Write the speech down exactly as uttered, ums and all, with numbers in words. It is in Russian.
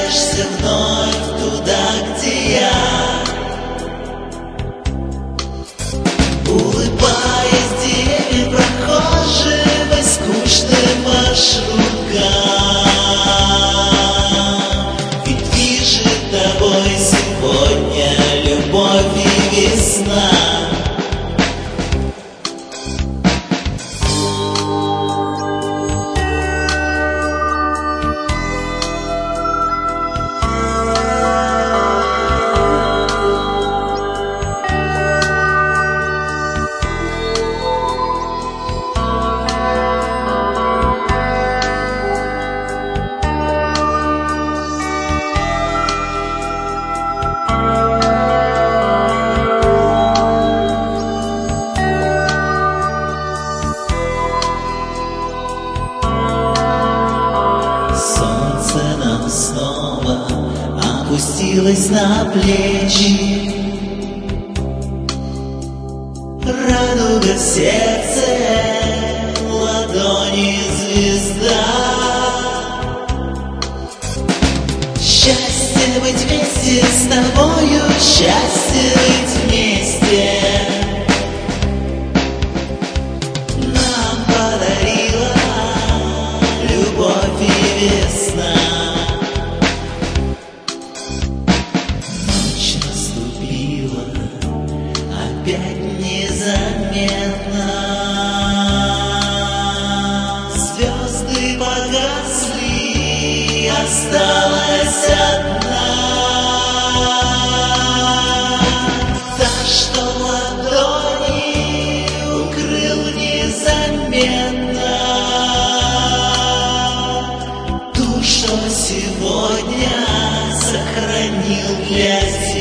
возвращаешься вновь туда, где я, улыбаясь деревьям прохожим и скучным маршруткам. Ведь движет тобой сегодня любовь и весна. Солнце нам снова опустилось на плечи, радуга в сердце, ладони звезда. Счастье быть вместе с тобою, счастье быть вместе. Нам подарила любовь и весна. Ночь наступила, опять незаметно. Звезды погасли, осталась одна, та, что ладони укрыл незаметно, ту, что сегодня сохранил для себя.